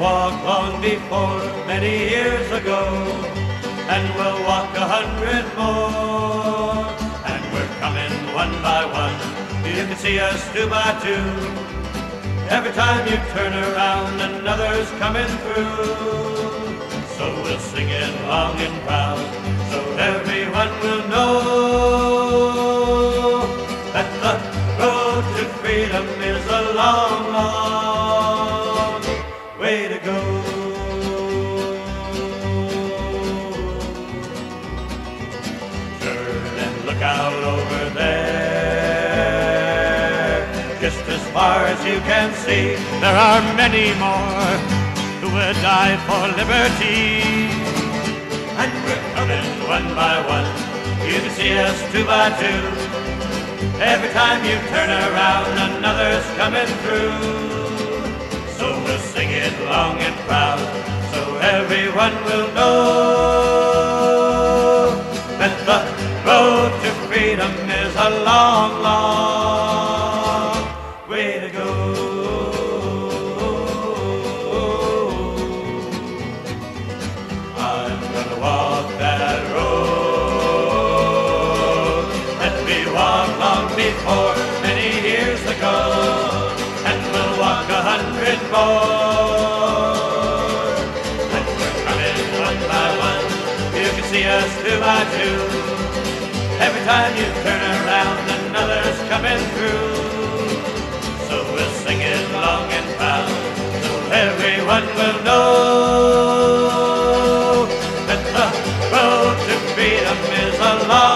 walked long before, many years ago, and we'll walk 100 more. And we're coming one by one, you can see us two by two. Every time you turn around, another's coming through. So we'll sing it long and proud, so everyone will know that the road to freedom is a long, long way to go. Turn and look out over there. Just as far as you can see, there are many more who would die for liberty. And we're coming one by one, you can see us two by two. Every time you turn around, another's coming through. So we'll sing it long and proud, so everyone will know that the road to freedom is a long, long way to go. I'm gonna walk that road that we walked long before, many years ago, and we'll walk 100 more. And we're coming one by one, you can see us two by two. Every time you turn around, another's coming through. So we'll sing it long and proud, so everyone will know that the road to freedom is a long